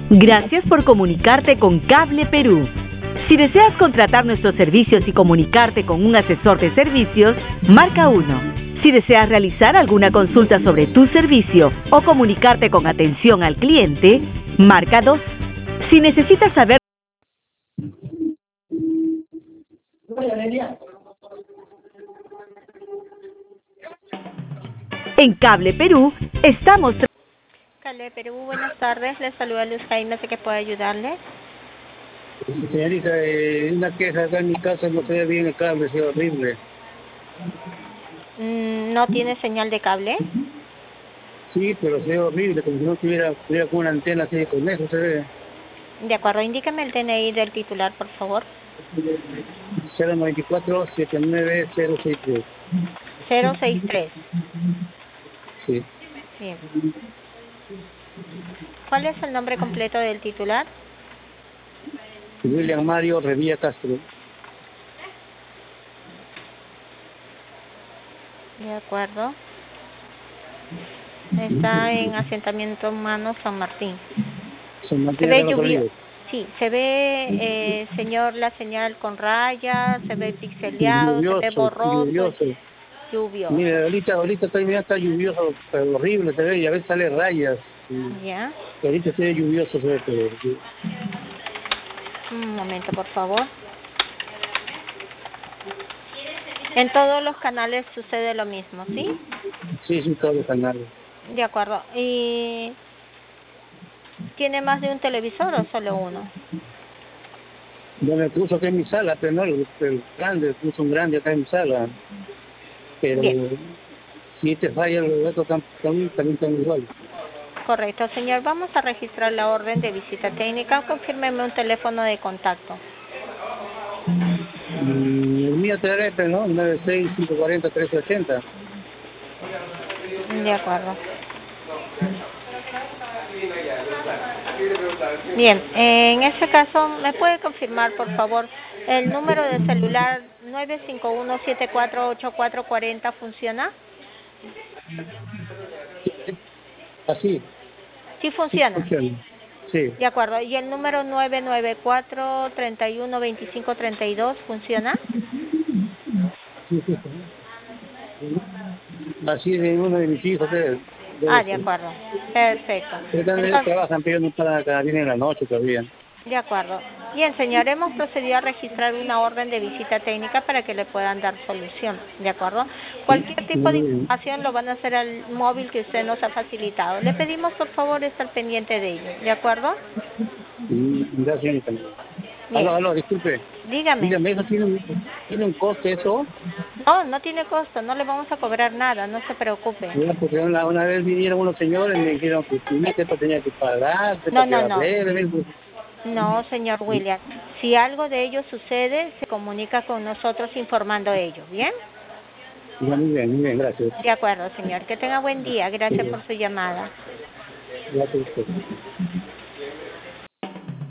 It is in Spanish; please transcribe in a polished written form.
Gracias por comunicarte con Cable Perú. Si deseas contratar nuestros servicios y comunicarte con un asesor de servicios, marca 1. Si deseas realizar alguna consulta sobre tu servicio o comunicarte con atención al cliente, marca 2. Si necesitas saber... En Cable Perú estamos... Cable Perú, buenas tardes. Les saluda Luz Jaime, sé que puedo ayudarle. Señorita, una queja acá en mi casa, no se ve bien el cable, es horrible. ¿No tiene señal de cable? Sí, pero se ve horrible, como si no tuviera con una antena así, con eso se ve. De acuerdo, indíqueme el DNI del titular, por favor. 094-79063. 063. Sí. Bien. ¿Cuál es el nombre completo del titular? William Mario Revilla Castro. De acuerdo. Está en asentamiento humano San Martín. San Martín Se ve de los lluvioso. Olivos. Sí, se ve, señor, la señal con rayas, se ve pixeleado, se ve borroso, lluvioso. Mira, ahorita está lluvioso, pero horrible se ve, y a veces sale rayas. Ya. Ahorita se ve lluvioso, se ve, pero... Un momento, por favor. En todos los canales sucede lo mismo, ¿sí? Sí, sí, todos los canales. De acuerdo. ¿Y tiene más de un televisor o solo uno? Yo me puso acá en mi sala, pero no el grande, puso un grande acá en mi sala. Pero Bien. si te falla los datos también están igual. Correcto, señor. Vamos a registrar la orden de visita técnica. Confírmeme un teléfono de contacto. El mío te daré, ¿no? 96-540-1380. De acuerdo. Bien, en este caso, ¿me puede confirmar, por favor, el número de celular 951-748440 funciona? Así. Sí funciona. Sí. De acuerdo. ¿Y el número 994-312532 funciona? Sí, sí. Así de uno de mis hijos. De acuerdo. Perfecto. Entonces, trabajan, pero no para cada día en la noche todavía. De acuerdo. Bien, señor, hemos procedido a registrar una orden de visita técnica para que le puedan dar solución, ¿de acuerdo? Cualquier tipo de información lo van a hacer al móvil que usted nos ha facilitado. Le pedimos, por favor, estar pendiente de ello, ¿de acuerdo? Gracias, señorita. Aló, disculpe. Dígame. Dígame, ¿eso tiene un coste eso? No, no tiene costo, no le vamos a cobrar nada, no se preocupe. Mira, porque una vez vinieron unos señores y me dijeron que esto tenía que pagar, No. No, señor William. Si algo de ello sucede, se comunica con nosotros informando ello, ¿bien? Muy bien, gracias. De acuerdo, señor. Que tenga buen día. Gracias por su llamada. Gracias a usted.